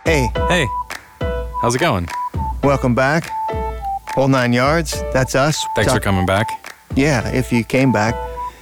Hey, Hey, how's it going? welcome back. Whole 9 yards. That's us. Thanks for coming back. Yeah, if you came back.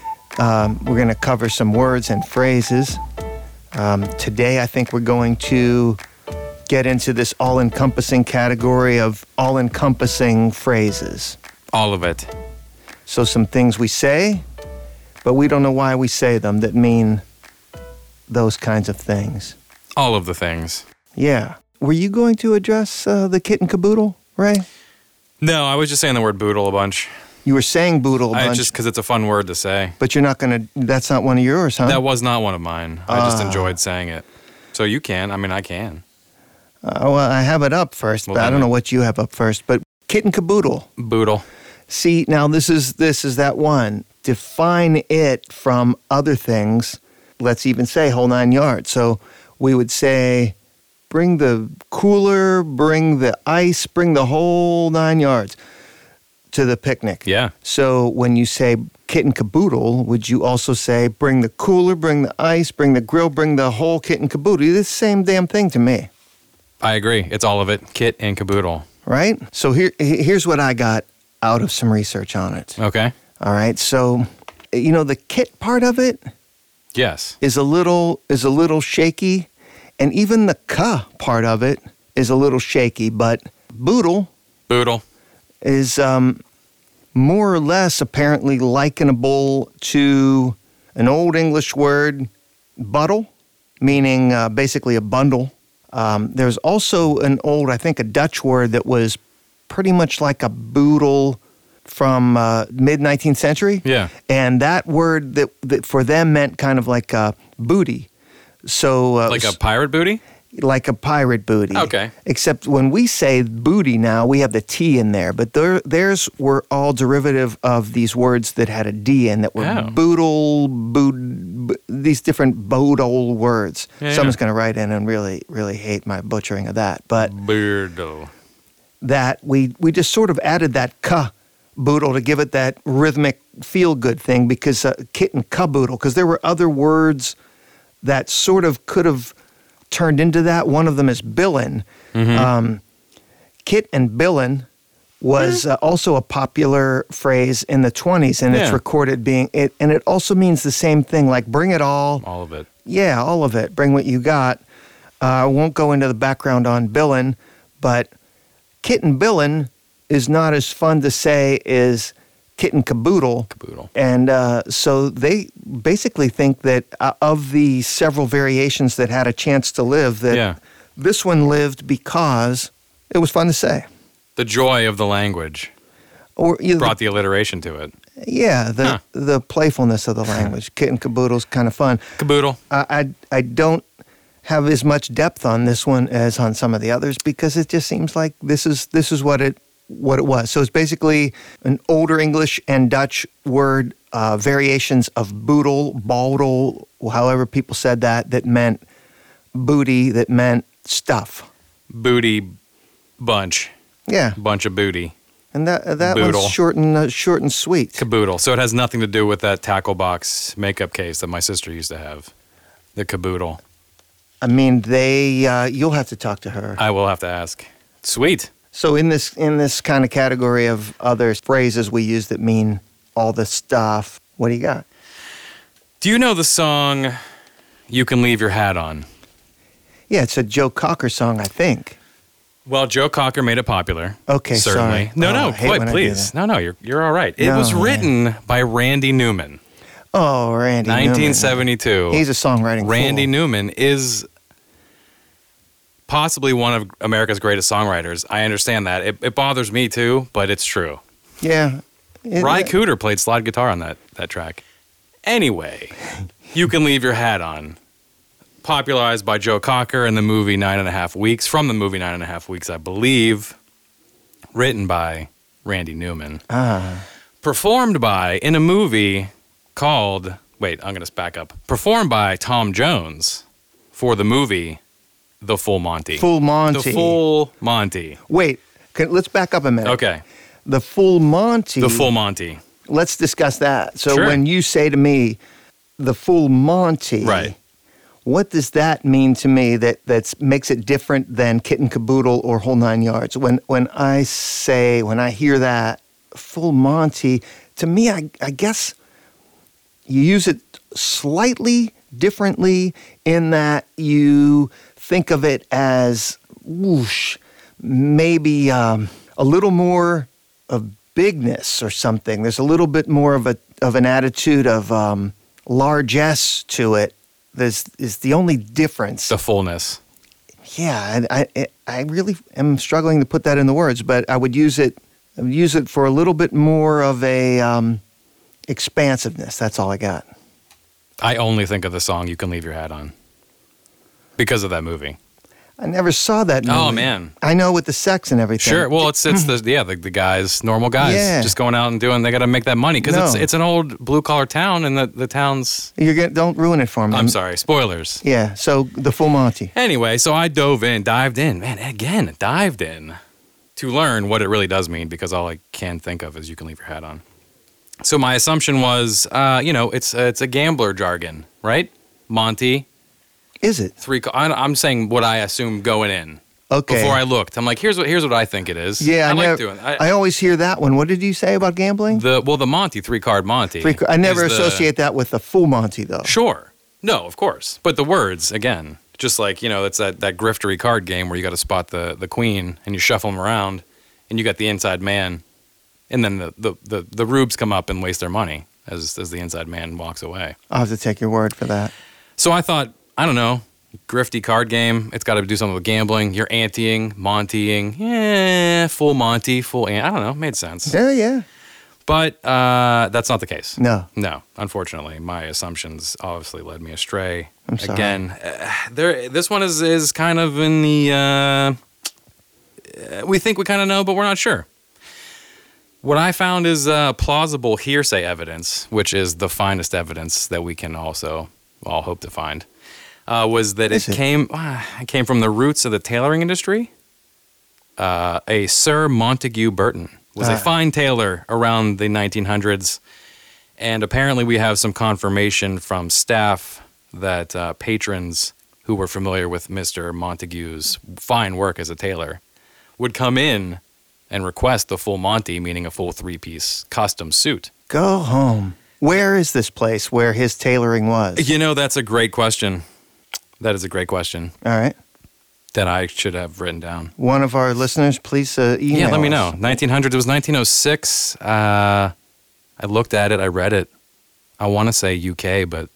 We're going to cover some words and phrases. Today, I think we're going to get into this all-encompassing category of all-encompassing phrases. All of it. So some things we say, but we don't know why we say them that mean those kinds of things. All of the things. Yeah. Were you going to address the kit and caboodle, Ray? No, I was just saying the word boodle a bunch. You were saying boodle a bunch. Just because it's a fun word to say. But you're not going to, that's not one of yours, huh? That was not one of mine. I just enjoyed saying it. So you can. I mean, I can. Well, I have it up first, Well, but I then don't know what you have up first. But kit and caboodle. Boodle. See, now this is that one. Define it from other things. Let's even say whole 9 yards. So we would say, bring the cooler, bring the ice, bring the whole 9 yards to the picnic. Yeah. So when you say kit and caboodle, would you also say, bring the cooler, bring the ice, bring the grill, bring the whole kit and caboodle? It's the same damn thing to me. I agree. It's all of it. Kit and caboodle. Right? So here's what I got out of some research on it. Okay. All right. So, the kit part of it Yes. is a little shaky, and even the ka part of it is a little shaky, but boodle Boodle. is more or less apparently likenable to an Old English word, buddle, meaning basically a bundle. There's also an old, I think, a Dutch word that was pretty much like a boodle from mid-19th century. Yeah. And that word that for them meant kind of like a booty. So Like a pirate booty? like a pirate booty. Okay. Except when we say booty now, we have the T in there. But theirs were all derivative of these words that had a D in that were Oh. boodle, these different bodole words. Yeah, Someone's yeah. going to write in and really, really hate my butchering of that. But Boodle. that we just sort of added that ka boodle to give it that rhythmic feel-good thing because kit and caboodle, because there were other words that sort of could have turned into that. One of them is billin'. Kit and billin' was also a popular phrase in the 20s, and it's Yeah. recorded being it, and it also means the same thing, like bring it all. All of it. Yeah, all of it. Bring what you got. I won't go into the background on billin', but kit and billin' is not as fun to say as kit and caboodle. Caboodle. And so they basically think that of the several variations that had a chance to live, that Yeah. this one lived because it was fun to say. The joy of the language Or brought the alliteration to it. yeah, Huh. the playfulness of the language. Kit and caboodle's kind of fun. Caboodle. I don't have as much depth on this one as on some of the others because it just seems like this is what it was. So it's basically an older English and Dutch word, variations of boodle, baldle, however people said that meant booty, that meant stuff. Booty bunch. Yeah, Bunch of booty. and that Boodle. one's short and sweet. Caboodle. So it has nothing to do with that tackle box makeup case that my sister used to have. The caboodle. I mean, you'll have to talk to her. I will have to ask. Sweet. So in this kind of category of other phrases we use that mean all this stuff, what do you got? Do you know the song You Can Leave Your Hat On? Yeah, it's a Joe Cocker song, I think. Well, Joe Cocker made it popular. Okay, certainly. sorry. No, Oh, no, I hate quite, when I do please. that. No, you're all right. It No, was man. written by Randy Newman, Oh, Randy Newman. 1972. He's a songwriting Randy fool. Newman is possibly one of America's greatest songwriters. I understand that. It bothers me too, but it's true. Yeah. Ry Cooder played slide guitar on that track. Anyway, You Can Leave Your Hat On. Popularized by Joe Cocker in the movie 9.5 Weeks, from the movie 9.5 Weeks, I believe. Written by Randy Newman. Performed by, in a movie called, wait, I'm going to back up. Performed by Tom Jones for the movie The Full Monty. Full Monty. The Full Monty. Wait, let's back up a minute. Okay. The Full Monty. The Full Monty. Let's discuss that. So Sure. when you say to me, the Full Monty, Right. What does that mean to me that makes it different than Kit and Caboodle or Whole Nine Yards? When I hear that, Full Monty, to me, I guess you use it slightly differently in that you think of it as whoosh, maybe a little more of bigness or something. There's a little bit more of an attitude of largesse to it. Is the only difference. The fullness. Yeah, I really am struggling to put that in the words, but I would use it for a little bit more of a expansiveness. That's all I got. I only think of the song "You Can Leave Your Hat On" because of that movie. I never saw that movie. Oh man, I know with the sex and everything. Sure. Well, it's the guys, normal guys, just going out and doing. They got to make that money because it's an old blue collar town, and the town's. Don't ruin it for me. I'm sorry, spoilers. Yeah. So the Full Monty. Anyway, so I dived in, to learn what it really does mean because all I can think of is "You Can Leave Your Hat On." So my assumption was, it's a gambler jargon, right? Monty. Is it? I'm saying what I assumed going in. Okay. Before I looked, I'm like, here's what I think it is. Yeah, I always hear that one. What did you say about gambling? The Monty, 3-card Monty. I never associate that with the Full Monty though. Sure. No, of course. But the words again, just like it's that griftery card game where you got to spot the queen and you shuffle them around, and you got the inside man, and then the rubes come up and waste their money as the inside man walks away. I'll have to take your word for that. So I thought, I don't know, grifty card game. It's got to do something with gambling. You're anteing, Montying. Yeah, full Monty, full ante. I don't know. Made sense. Yeah. But that's not the case. No. Unfortunately, my assumptions obviously led me astray. I'm sorry. Again, this one is kind of in the. We think we kind of know, but we're not sure. What I found is plausible hearsay evidence, which is the finest evidence that we can also all hope to find. Was that it came from the roots of the tailoring industry. A Sir Montague Burton was a fine tailor around the 1900s, and apparently we have some confirmation from staff that patrons who were familiar with Mr. Montague's fine work as a tailor would come in and request the full Monty, meaning a full 3-piece custom suit. Go home. Where is this place where his tailoring was? That's a great question. That is a great question. All right. That I should have written down. One of our listeners, please email Yeah, let me us. know. 1900, it was 1906. I looked at it, I read it. I want to say UK, but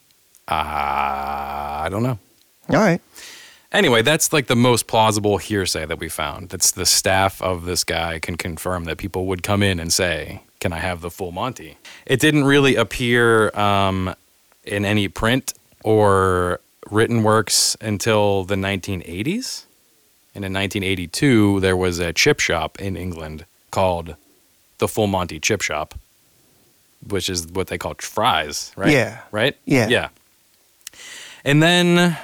I don't know. All right. Anyway, that's like the most plausible hearsay that we found. That's the staff of this guy can confirm that people would come in and say, can I have the full Monty? It didn't really appear in any print or written works until the 1980s. And in 1982, there was a chip shop in England called the Full Monty Chip Shop, which is what they call fries, right? Yeah. Right? Yeah. Yeah. And then,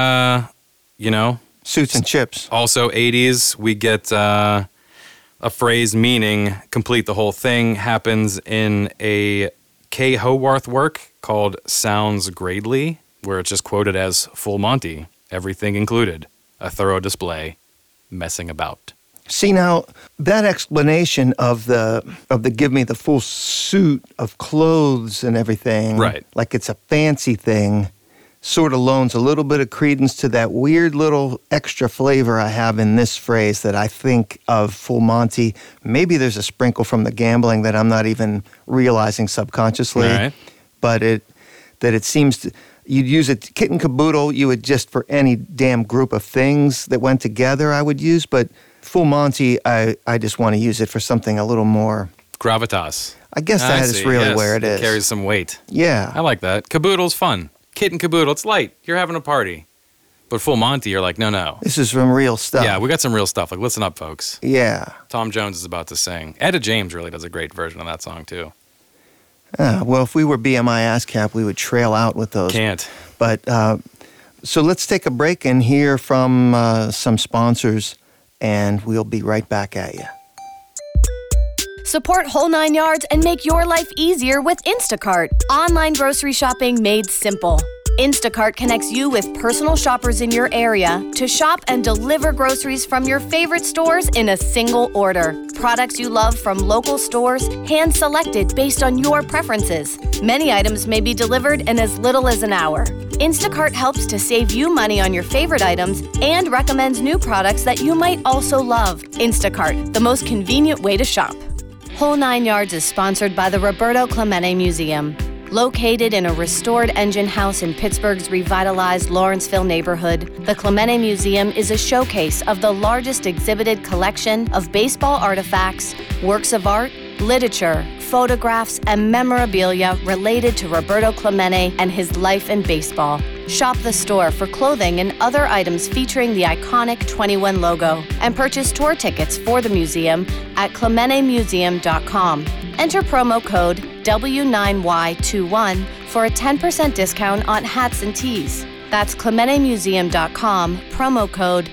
Suits and chips. Also 80s, we get a phrase meaning complete the whole thing happens in a Kay Howarth work called Sounds Gradely, where it's just quoted as Full Monty, everything included, a thorough display, messing about. See, now, that explanation of the give me the full suit of clothes and everything, right, like it's a fancy thing, sort of loans a little bit of credence to that weird little extra flavor I have in this phrase that I think of Full Monty. Maybe there's a sprinkle from the gambling that I'm not even realizing subconsciously, right. But it seems to... You'd use it, Kit and Caboodle, you would just for any damn group of things that went together I would use, but Full Monty, I just want to use it for something a little more... Gravitas. I guess that is really where it is. It carries some weight. Yeah. I like that. Caboodle's fun. Kit and Caboodle, it's light. You're having a party. But Full Monty, you're like, no. This is some real stuff. Yeah, we got some real stuff. Like, listen up, folks. Yeah. Tom Jones is about to sing. Etta James really does a great version of that song, too. Well, if we were BMI ASCAP, we would trail out with those. Can't. But, so let's take a break and hear from some sponsors, and we'll be right back at you. Support Whole 9 Yards and make your life easier with Instacart. Online grocery shopping made simple. Instacart connects you with personal shoppers in your area to shop and deliver groceries from your favorite stores in a single order. Products you love from local stores, hand-selected based on your preferences. Many items may be delivered in as little as an hour. Instacart helps to save you money on your favorite items and recommends new products that you might also love. Instacart, the most convenient way to shop. Whole 9 Yards is sponsored by the Roberto Clemente Museum. Located in a restored engine house in Pittsburgh's revitalized Lawrenceville neighborhood, the Clemente Museum is a showcase of the largest exhibited collection of baseball artifacts, works of art, literature, photographs, and memorabilia related to Roberto Clemente and his life in baseball. Shop the store for clothing and other items featuring the iconic 21 logo, and purchase tour tickets for the museum at clementemuseum.com. Enter promo code W9Y21 for a 10% discount on hats and tees. That's clementemuseum.com, promo code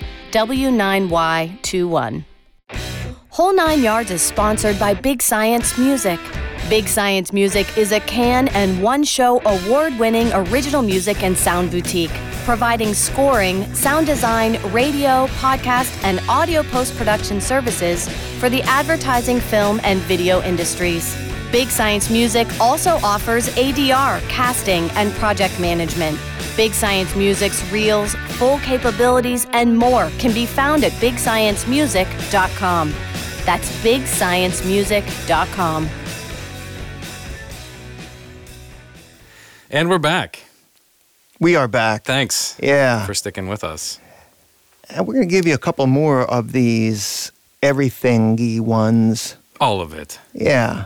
W9Y21. Whole 9 Yards is sponsored by Big Science Music. Big Science Music is a Cannes and one-show award-winning original music and sound boutique, providing scoring, sound design, radio, podcast, and audio post-production services for the advertising, film, and video industries. Big Science Music also offers ADR, casting, and project management. Big Science Music's reels, full capabilities, and more can be found at bigsciencemusic.com. That's bigsciencemusic.com. And we're back. We are back. Thanks. Yeah. For sticking with us. And we're going to give you a couple more of these everythingy ones. All of it. Yeah.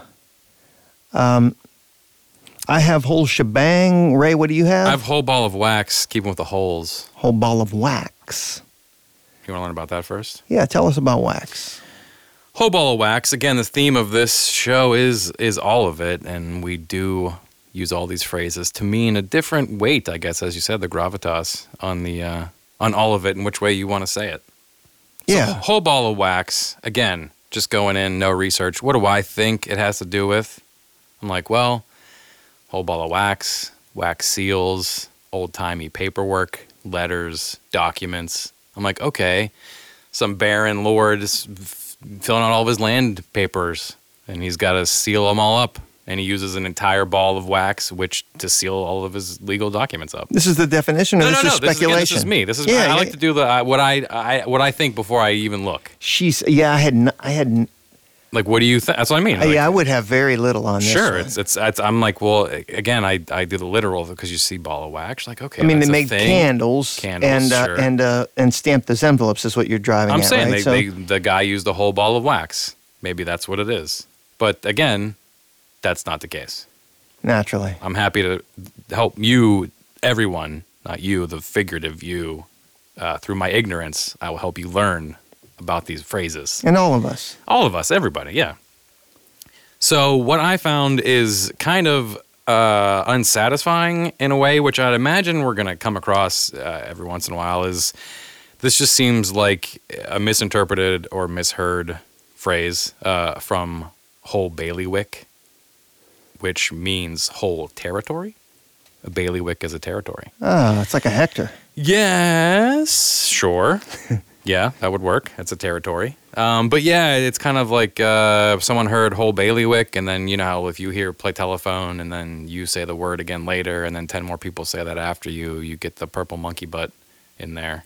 I have whole shebang. Ray, what do you have? I have whole ball of wax, keeping with the holes. Whole ball of wax. You want to learn about that first? Yeah, tell us about wax. Whole ball of wax. Again, the theme of this show is all of it, and we do use all these phrases to mean a different weight, I guess, as you said, the gravitas on the on all of it and which way you want to say it. Yeah. So, whole ball of wax. Again, just going in, no research. What do I think it has to do with? I'm like, well, whole ball of wax, wax seals, old-timey paperwork, letters, documents. I'm like, okay, some baron lord is filling out all of his land papers, and he's got to seal them all up. And he uses an entire ball of wax, to seal all of his legal documents up. This is the definition, or this is speculation? This is me. I like to do what I think before I even look. I had. Like, what do you think? That's what I mean. Like, I would have very little on this. Sure, one. it's. I'm like, well, again, I do the literal because you see ball of wax. Like, okay, I mean, that's they make thing. candles, sure. and stamp those envelopes is what you're driving I'm at, saying right? the guy used a whole ball of wax. Maybe that's what it is. But again, that's not the case. Naturally. I'm happy to help you, everyone, not you, the figurative you, through my ignorance. I will help you learn about these phrases. And all of us. All of us, everybody, yeah. So what I found is kind of unsatisfying in a way, which I'd imagine we're going to come across every once in a while, is this just seems like a misinterpreted or misheard phrase from whole bailiwick, which means whole territory. A bailiwick is a territory. Oh, it's like a hectare. Yes, sure. Yeah, that would work. It's a territory. But yeah, it's kind of like someone heard whole bailiwick, and then, you know how if you play telephone, and then you say the word again later, and then 10 more people say that after you, you get the purple monkey butt in there.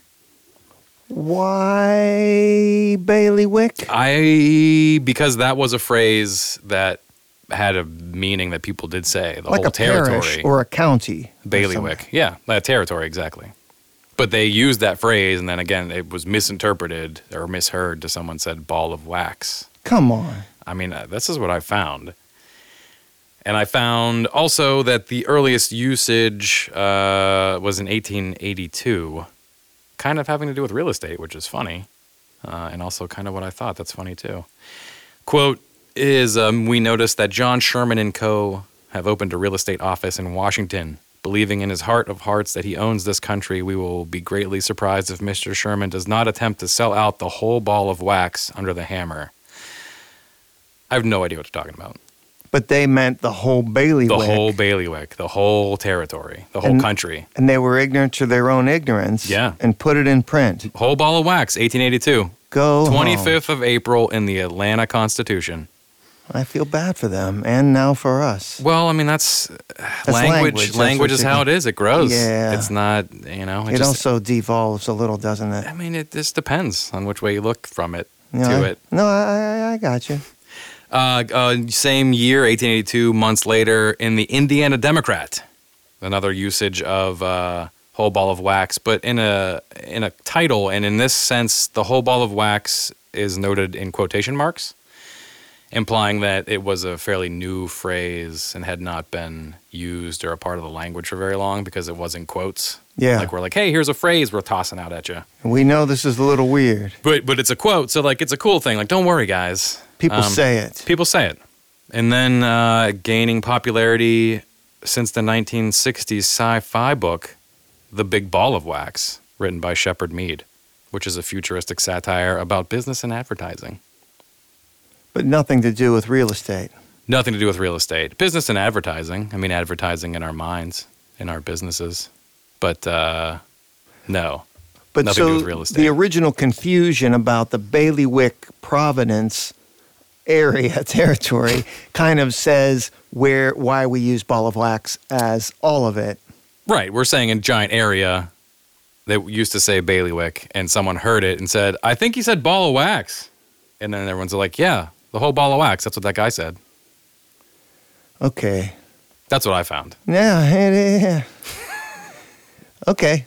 Why bailiwick? Because that was a phrase that had a meaning that people did say. The like whole a territory. parish or a county. Bailiwick. Yeah, that territory, exactly. But they used that phrase, and then again, it was misinterpreted or misheard to someone said ball of wax. Come on. I mean, this is what I found. And I found also that the earliest usage was in 1882, kind of having to do with real estate, which is funny, and also kind of what I thought. That's funny, too. Quote is, we noticed that John Sherman & Co. have opened a real estate office in Washington. Believing in his heart of hearts that he owns this country, we will be greatly surprised if Mr. Sherman does not attempt to sell out the whole ball of wax under the hammer. I have no idea what you're talking about. But they meant the whole bailiwick. The whole bailiwick, the whole territory, the whole country. And they were ignorant to their own ignorance. Yeah. And put it in print. Whole ball of wax, 1882. Go 25th of April in the Atlanta Constitution. I feel bad for them, and now for us. Well, I mean, that's language. Language is how it is. It grows. Yeah. It's not, you know. It also devolves a little, doesn't it? I mean, it just depends on which way you look from it No, to it. No, I got you. Same year, 1882, months later, in the Indiana Democrat, another usage of whole ball of wax, but in a title, and in this sense, the whole ball of wax is noted in quotation marks, implying that it was a fairly new phrase and had not been used or a part of the language for very long because it was in quotes. Yeah. Like we're like, hey, here's a phrase we're tossing out at you. We know this is a little weird. But it's a quote, so like it's a cool thing. Like, don't worry, guys. People say it. People say it. And then gaining popularity since the 1960s sci-fi book, The Big Ball of Wax, written by Shepard Mead, which is a futuristic satire about business and advertising. But nothing to do with real estate. Nothing to do with real estate. Business and advertising. I mean, advertising in our minds, in our businesses. But no. But nothing to do with real estate. The original confusion about the bailiwick Providence area territory kind of says why we use ball of wax as all of it. Right. We're saying in giant area they used to say bailiwick, and someone heard it and said, I think he said ball of wax. And then everyone's like, yeah, the whole ball of wax. That's what that guy said. Okay. That's what I found. Yeah. Okay.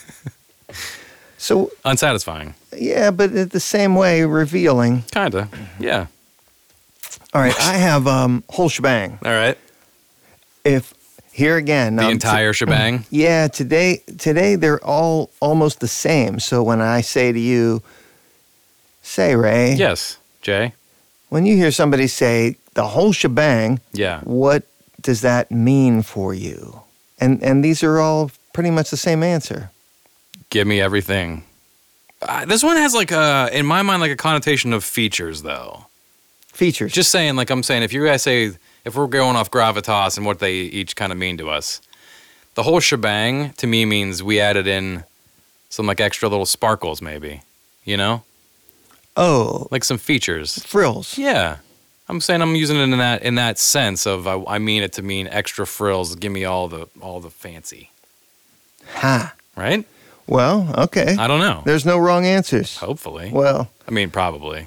So Unsatisfying. yeah, but in the same way, revealing. Kinda. Yeah. All right, I have whole shebang. All right. If here again, The entire shebang. yeah, today they're all almost the same. So when I say to you, say Ray, Yes, Jay. when you hear somebody say the whole shebang, Yeah. what does that mean for you? And these are all pretty much the same answer. Give me everything. This one has like in my mind, like a connotation of features, though. Features. Just saying, like I'm saying, if you guys say, if we're going off gravitas and what they each kind of mean to us, the whole shebang to me means we added in some like extra little sparkles, maybe, you know, oh, like some features. frills. Yeah, I'm saying I'm using it in that sense of I mean it to mean extra frills. Give me all the fancy, Ha. right? Well, okay. I don't know. There's no wrong answers. Hopefully. Well, I mean, probably.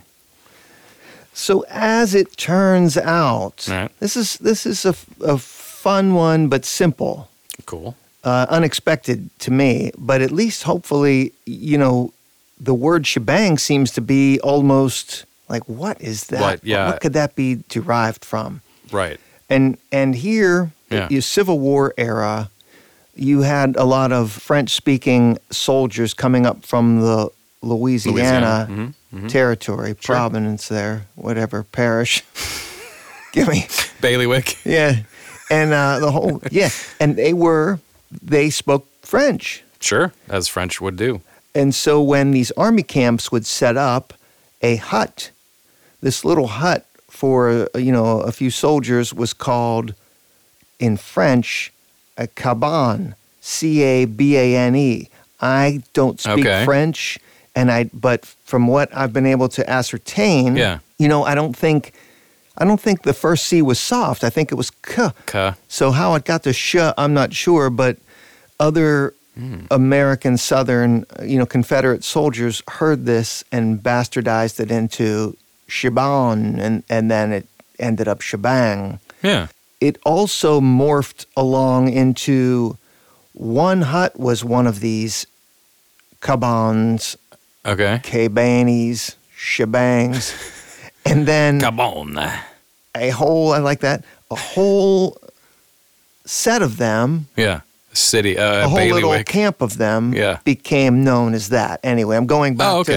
so as it turns out, Right. this is a fun one, but simple, Cool. unexpected to me. But at least, hopefully, the word shebang seems to be almost like, what is that? What? Yeah. What could that be derived from? Right. And here, Yeah. the Civil War era, you had a lot of French-speaking soldiers coming up from the Louisiana Mhm. territory, Sure. province there, whatever, parish. Give me. Bailiwick. Yeah. And and they spoke French. Sure, as French would do. And so when these army camps would set up a hut, this little hut for, a few soldiers was called, in French, a cabane, C-A-B-A-N-E. I don't speak Okay. French, but from what I've been able to ascertain, Yeah. I don't think the first C was soft. I think it was K. K. So how it got to sh, I'm not sure, but other American Southern, Confederate soldiers heard this and bastardized it into shebang, and then it ended up shebang. Yeah. It also morphed along into one hut was one of these cabanes, Okay. cabanes, shebangs, and then Cabon. I like that, a whole set of them, Yeah. City. a whole little Bailiwick. camp of them Yeah. became known as that. Anyway, I'm going back okay.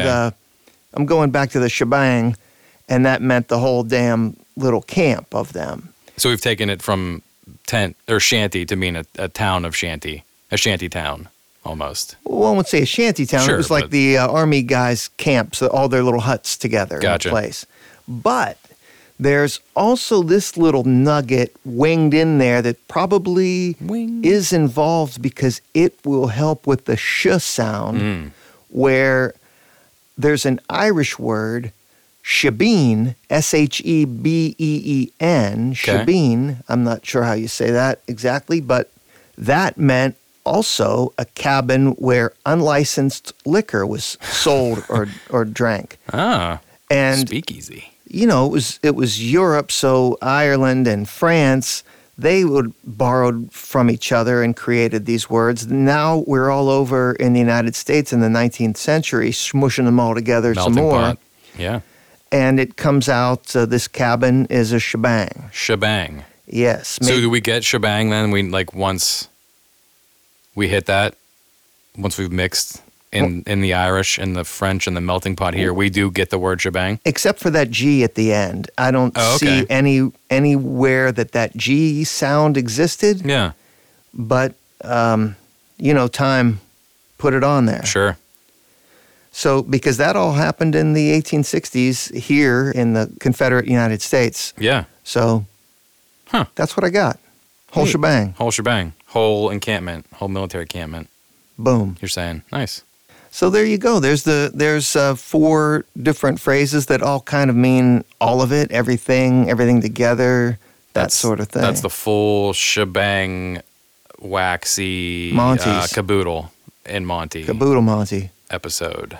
to the shebang, and that meant the whole damn little camp of them. So we've taken it from tent or shanty to mean a town of shanty, a shanty town, almost. Well, I wouldn't say a shanty town. Sure, it was like but- the army guys' camps, all their little huts together Gotcha. in a place. But There's also this little nugget winged in there that probably is involved because it will help with the sh sound, where there's an Irish word, shebeen, S-H-E-B-E-E-N, shebeen. I'm not sure how you say that exactly, but that meant also a cabin where unlicensed liquor was sold or drank. Ah, and speakeasy. You know, it was Europe, so Ireland and France, they would borrowed from each other and created these words. Now we're all over in the United States in the 19th century, smushing them all together Melting some more. pot. Yeah. And it comes out, this cabin is a shebang. Shebang. Yes. So do we get shebang then? Once we hit that, once we've mixed in the Irish and the French and the melting pot here, we do get the word shebang? Except for that G at the end. I don't see anywhere that G sound existed. Yeah. But, time put it on there. Sure. So, because that all happened in the 1860s here in the Confederate United States. Yeah. So, that's what I got. Whole shebang. Whole shebang. Whole encampment. Whole military encampment. Boom. You're saying. Nice. So there you go. There's 4 different phrases that all kind of mean all of it, everything together, that sort of thing. That's the full shebang, waxy caboodle in Monty. Caboodle Monty Episode.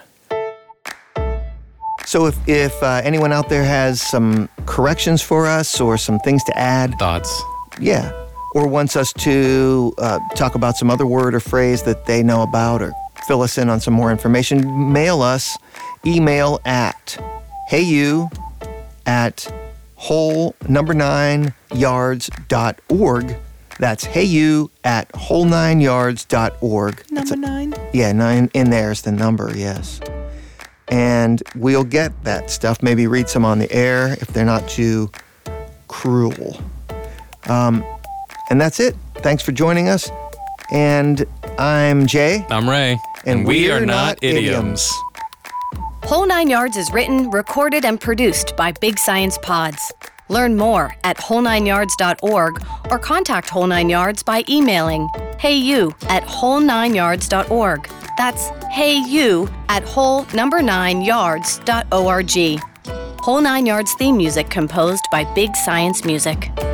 So if anyone out there has some corrections for us or some things to add. Thoughts. Yeah. Or wants us to talk about some other word or phrase that they know about or fill us in on some more information, mail us, email at heyu@whole9yards.org. That's heyu@whole9yards.org. Number 9? Yeah, 9 in there is the number, yes. And we'll get that stuff, maybe read some on the air if they're not too cruel. And that's it. Thanks for joining us. And I'm Jay. I'm Ray. And we are not idioms. Whole 9 Yards is written, recorded, and produced by Big Science Pods. Learn more at whole9yards.org or contact Whole 9 Yards by emailing heyu@whole9yards.org. That's heyu@whole9yards.org. Whole 9 Yards theme music composed by Big Science Music.